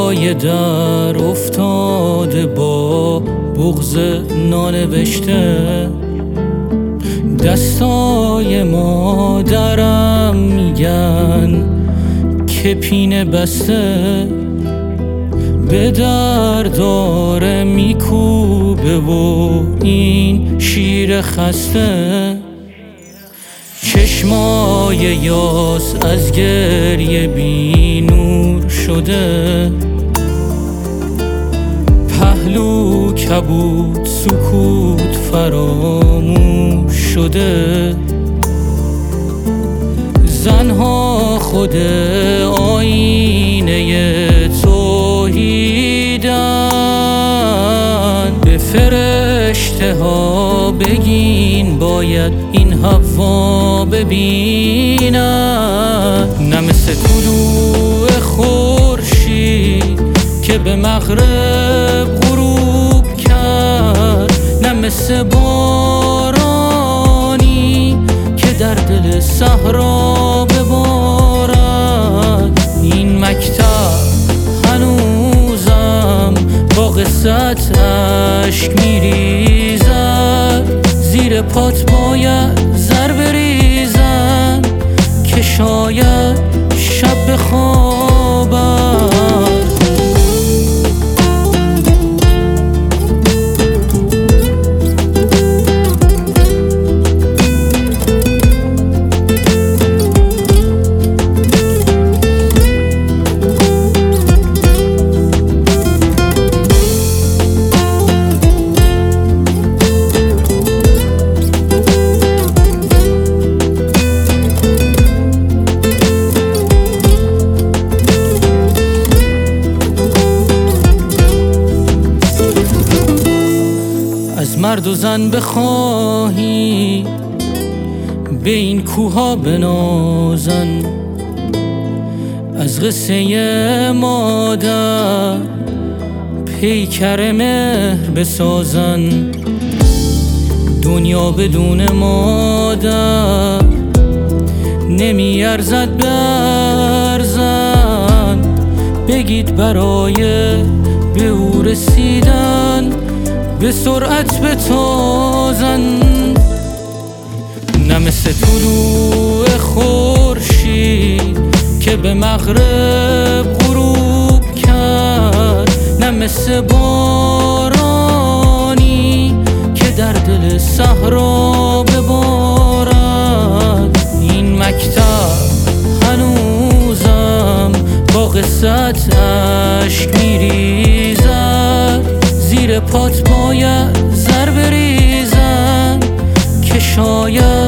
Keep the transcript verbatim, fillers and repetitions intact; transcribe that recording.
پای در افتاده با بغض نانوشته، دستای مادرم میگن که پینه بسته به در داره میکوبه و این شیر خسته. چشمای یاس از گریه بی نور شده، پهلو کبود سکوت فراموش شده. زنها خود آینه توحیدن، به فرشته ها بگین باید این هوا ببینن. نه مثل طلوع خورشید که به مغرب غروب کرد، نه مثل بارانی که در دل صحرا ببارد. این مکتب هنوزم با قصت اشک میریزد، زیر پات باید زر بریزن که شاید شب بخوابد. از مرد و زن بخواهی به این کوها بنازن، از قصه مادر پیکر مهر بسازن. دنیا بدون مادر نمی ارزد برزن، بگید برای به او رسیدن به سرعت بتازن. نه مثل طلوع خورشید که به مغرب غروب کرد، نه مثل بارانی که در دل صحرا ببارد. این مکتب هنوزم با قصت اشک میریزد، زیر پات باید زر بریزن که شاید